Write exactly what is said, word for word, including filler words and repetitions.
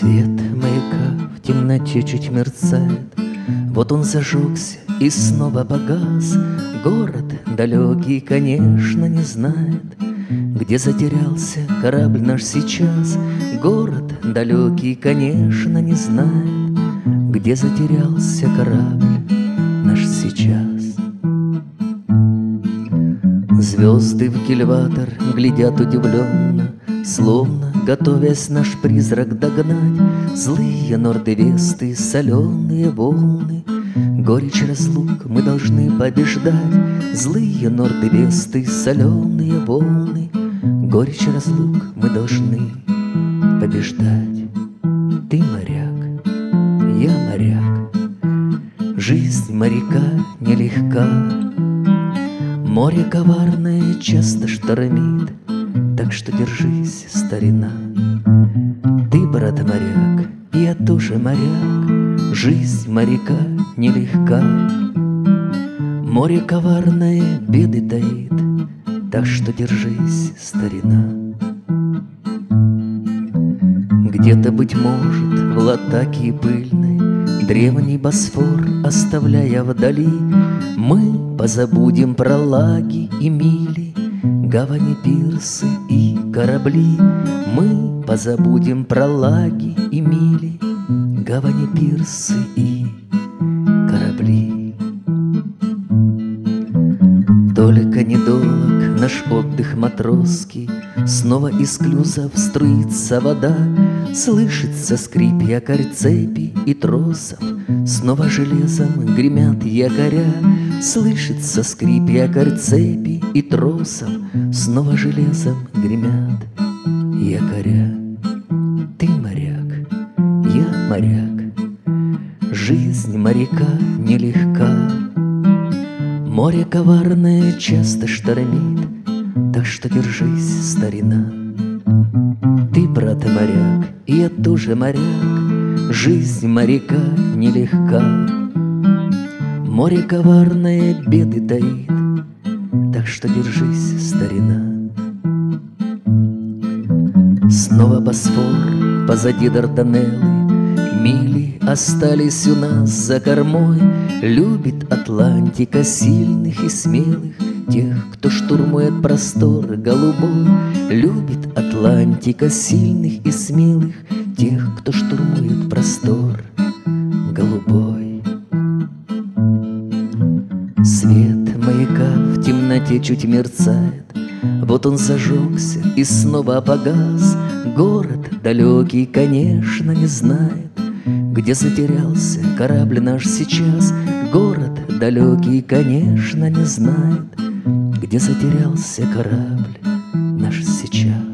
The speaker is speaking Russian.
Свет маяка в темноте чуть мерцает, вот он зажегся и снова погас. Город далекий, конечно, не знает, где затерялся корабль наш сейчас. Город далекий, конечно, не знает, где затерялся корабль наш сейчас. Звезды в кильватор глядят удивленно, словно готовясь наш призрак догнать. Злые норд-весты, соленые волны, горечь разлук мы должны побеждать. Злые норд-весты, соленые волны, горечь разлук мы должны побеждать. Ты моряк, я моряк, жизнь моряка нелегка. Море коварное часто штормит, так что держись, старина. Ты, брат, моряк, и я тоже моряк, жизнь моряка нелегка. Море коварное беды таит, так что держись, старина. Где-то, быть может, в Латакии пыльной, древний Босфор оставляя вдали, мы позабудем про лаги и мили, гавани, пирсы и корабли. Мы позабудем про лаги и мили, гавани, пирсы и корабли. Только недолг наш отдых матросский, снова из клюзов струится вода, слышится скрип якорь цепи и тросов, снова железом гремят якоря. Слышится скрип якорь цепи и тросов, снова железом гремят якоря. Ты моряк, я моряк, жизнь моряка нелегка. Море коварное часто штормит, так что держись, старина. Ты, брат, моряк, и я тоже моряк, жизнь моряка нелегка. Море коварное беды таит, так что держись, старина. Снова Босфор, позади Дарданеллы, мили остались у нас за кормой. Любит Атлантика сильных и смелых, тех, кто штурмует простор голубой. Любит Атлантика сильных и смелых, тех, кто штурмует простор голубой. Свет маяка в темноте чуть мерцает, вот он зажегся и снова погас. Город далекий, конечно, не знает, где затерялся корабль наш сейчас. Город далекий, конечно, не знает, где затерялся корабль наш сейчас.